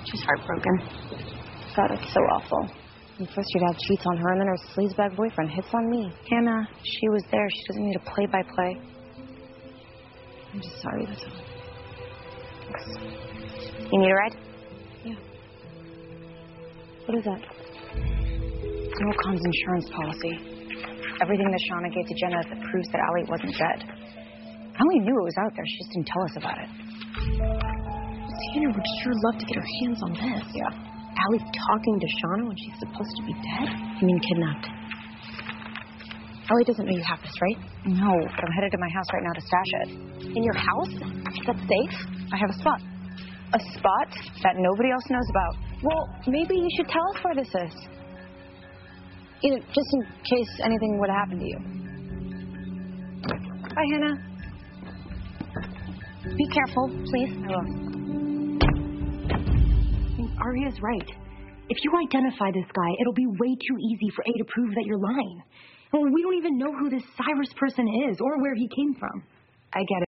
She's heartbroken. God, it's so awful. And first your dad cheats on her, and then her sleazebag boyfriend hits on me. Hannah, she was there. She doesn't need a play-by-play. I'm just sorry, that's all. Thanks. You need a ride? Yeah. What is that? Norcom's insurance policy. Everything that Shauna gave to Jenna that proves that Allie wasn't dead. Allie knew it was out there. She just didn't tell us about it. Tanner would sure love to get her hands on this. Yeah. Allie talking to Shauna when she's supposed to be dead? You mean kidnapped? Allie doesn't know you have this, right? No, but I'm headed to my house right now to stash it. In your house? Is that safe? I have a spot. A spot that nobody else knows about. Well, maybe you should tell us where this is. Just in case anything would happen to you. Bye, Hannah. Be careful, please. I will. Aria's right. If you identify this guy, it'll be way too easy for A to prove that you're lying. Well, we don't even know who this Cyrus person is or where he came from. I get it.